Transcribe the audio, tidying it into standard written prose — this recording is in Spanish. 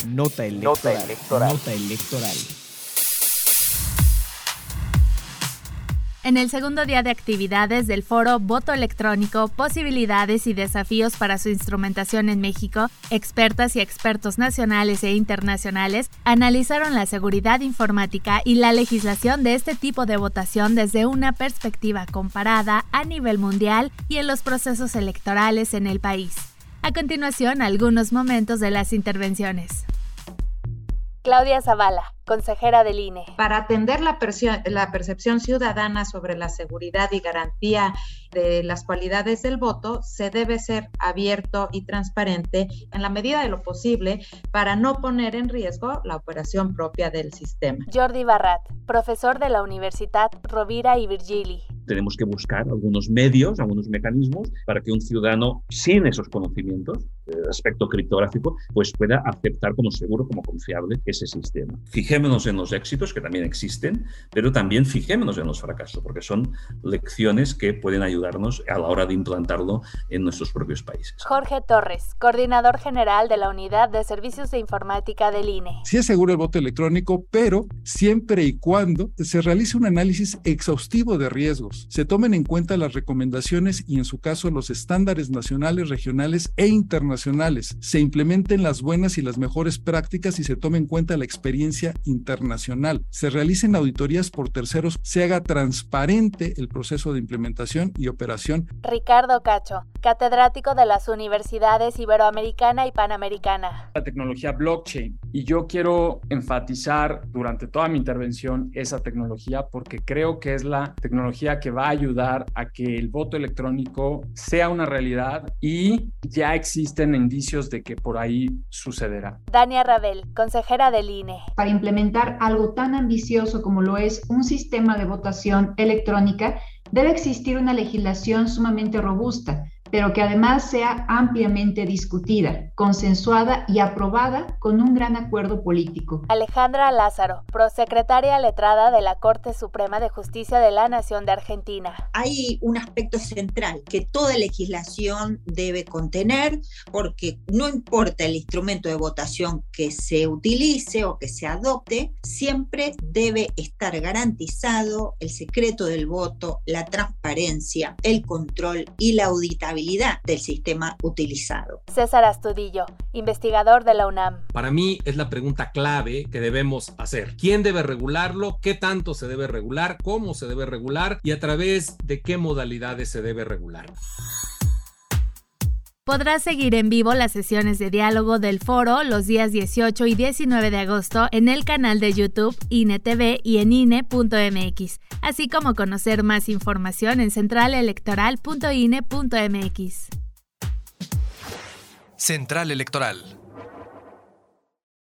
Nota electoral. Nota electoral. En el segundo día de actividades del foro Voto Electrónico, Posibilidades y Desafíos para su Instrumentación en México, expertas y expertos nacionales e internacionales analizaron la seguridad informática y la legislación de este tipo de votación desde una perspectiva comparada a nivel mundial y en los procesos electorales en el país. A continuación, algunos momentos de las intervenciones. Claudia Zavala, consejera del INE. Para atender la percepción ciudadana sobre la seguridad y garantía de las cualidades del voto, se debe ser abierto y transparente en la medida de lo posible para no poner en riesgo la operación propia del sistema. Jordi Barrat, profesor de la Universitat Rovira i Virgili. Tenemos que buscar algunos medios, algunos mecanismos para que un ciudadano sin esos conocimientos, aspecto criptográfico, pues pueda aceptar como seguro, como confiable ese sistema. Fijémonos en los éxitos, que también existen, pero también fijémonos en los fracasos, porque son lecciones que pueden ayudarnos a la hora de implantarlo en nuestros propios países. Jorge Torres, coordinador general de la Unidad de Servicios de Informática del INE. Sí es seguro el voto electrónico, pero siempre y cuando se realice un análisis exhaustivo de riesgos, se tomen en cuenta las recomendaciones y en su caso los estándares nacionales, regionales e internacionales, se implementen las buenas y las mejores prácticas y se tome en cuenta la experiencia internacional, se realicen auditorías por terceros, se haga transparente el proceso de implementación y operación. Ricardo Cacho, catedrático de las Universidades Iberoamericana y Panamericana. La tecnología blockchain, y yo quiero enfatizar durante toda mi intervención esa tecnología porque creo que es la tecnología que va a ayudar a que el voto electrónico sea una realidad y ya existen indicios de que por ahí sucederá. Dania Rabel, consejera del INE. Para implementar algo tan ambicioso como lo es un sistema de votación electrónica, debe existir una legislación sumamente robusta, pero que además sea ampliamente discutida, consensuada y aprobada con un gran acuerdo político. Alejandra Lázaro, prosecretaria letrada de la Corte Suprema de Justicia de la Nación de Argentina. Hay un aspecto central que toda legislación debe contener, porque no importa el instrumento de votación que se utilice o que se adopte, siempre debe estar garantizado el secreto del voto, la transparencia, el control y la auditabilidad del sistema utilizado. César Astudillo, investigador de la UNAM. Para mí es la pregunta clave que debemos hacer. ¿Quién debe regularlo? ¿Qué tanto se debe regular? ¿Cómo se debe regular? ¿Y a través de qué modalidades se debe regular? Podrás seguir en vivo las sesiones de diálogo del foro los días 18 y 19 de agosto en el canal de YouTube INE TV y en INE.mx, así como conocer más información en centralelectoral.ine.mx. Central Electoral.